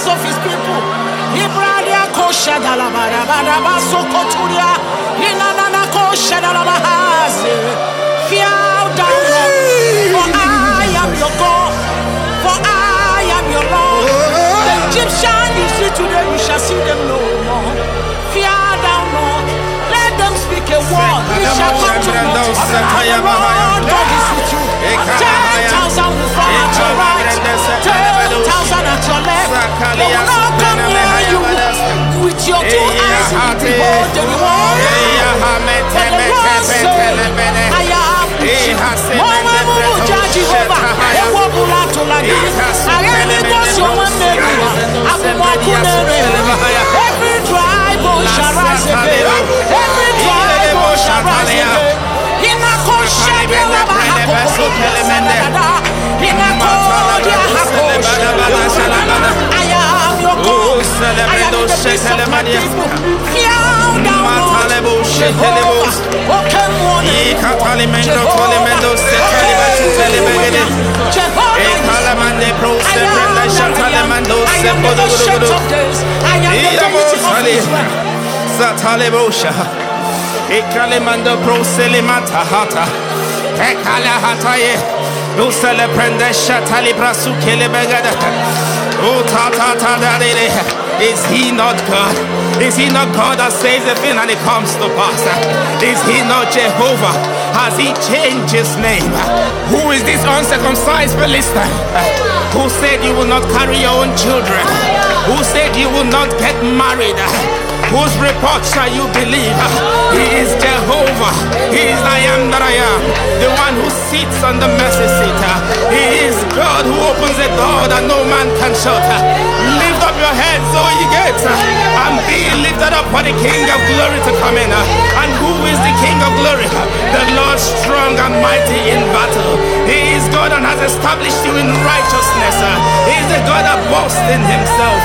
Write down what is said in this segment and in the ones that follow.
of his people. Ibradia kosha dalabara badaba sokoturia. Inanana kosha dalabahaze. Fear down, Lord. For I am your God. For I am your Lord. The Egyptian you see today, you shall see them no more. Fear down, Lord. Let them speak a word. You shall come to naught. And the Lord God is with you. 10,000 will fall at your right, 10,000 at your left. They will not come near you. With your two eyes you will behold the reward. But the Lord said, I am with you. Mama Muja Jehovah, Ewabula Tolagi, Aremi Bosyo Manderia, Abumakunere. Every dry bone shall rise again. Every dry bone shall rise again. I am your God. I am the peace of my people. Fear down, Lord. Jehovah. Okay, morning. Ekalemando proselemata hata. Ekala hataye. No celebrande shatali brasu kelebegada. Oh ta ta ta da de. Is he not God? Is he not God that says a thing and it comes to pass? Is he not Jehovah? Has he changed his name? Who is this uncircumcised Philistine? Who said you will not carry your own children? Who said you will not get married? Whose report shall you believe? He is Jehovah. He is I am that I am. The one who sits on the mercy seat. He is God who opens a door that no man can shut. Lift up your heads, O ye gates, and be lifted up for the King of glory to come in. And who is the King of glory? The Lord strong and mighty in battle. He is God and has established you in righteousness. He is the God that boasts in himself.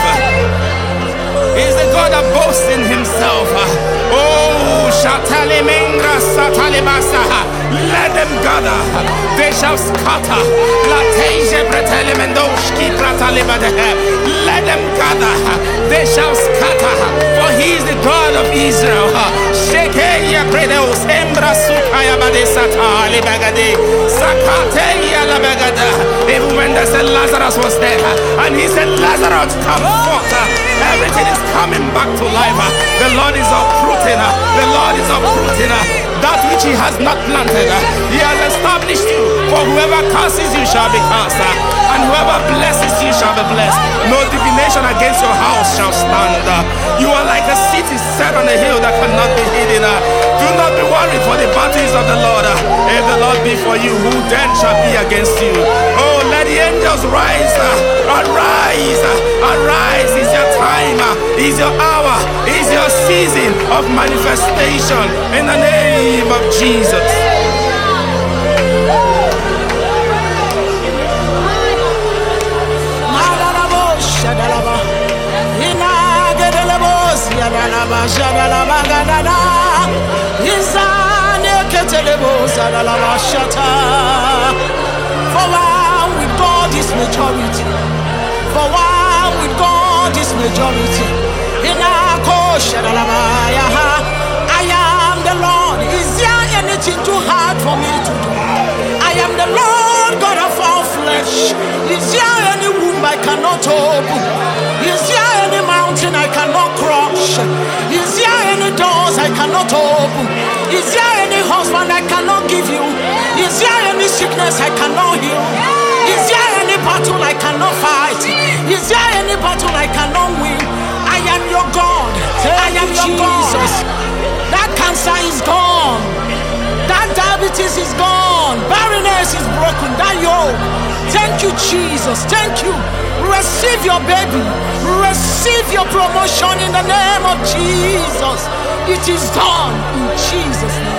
He's the God that boasts in himself. Oh, Shatali Mengra Satalibasa. Let them gather, they shall scatter. Lateje Bretelemendoshki Pratalibade. Let them gather, they shall scatter. For he is the God of Israel. Shekeya Predeus Embra Sukaya Badesata Libagade. Sakateya Labagada. Even when they said Lazarus was dead, and he said, Lazarus, come forth. Everything is coming back to life. The Lord is uprooting. The Lord is uprooting that which he has not planted. He has established you. For whoever curses you shall be cursed, and whoever blesses you shall be blessed. No divination against your house shall stand. You are like a city set on a hill that cannot be hidden. Do not be worried, for the battle is of the Lord. If the Lord be for you, who then shall be against you? Oh, let the angels rise. Arise, arise. Is your time, is your hour, is your season of manifestation in the name of Jesus. For one with God is majority. For one with God is majority. I am the Lord. Is there anything too hard for me to do? I am the Lord God of all flesh. Is there any womb I cannot open? Is there any mountain I cannot crush? Is there any doors I cannot open? Is there any husband I cannot give you? Is there any sickness I cannot heal? Is there any battle I cannot fight? Is there any battle I cannot win? I am your God. I am your Jesus. That cancer is gone. That diabetes is gone. Barrenness is broken. That yoke. Thank you, Jesus. Thank you. Receive your baby. Receive your promotion in the name of Jesus. It is done in Jesus' name.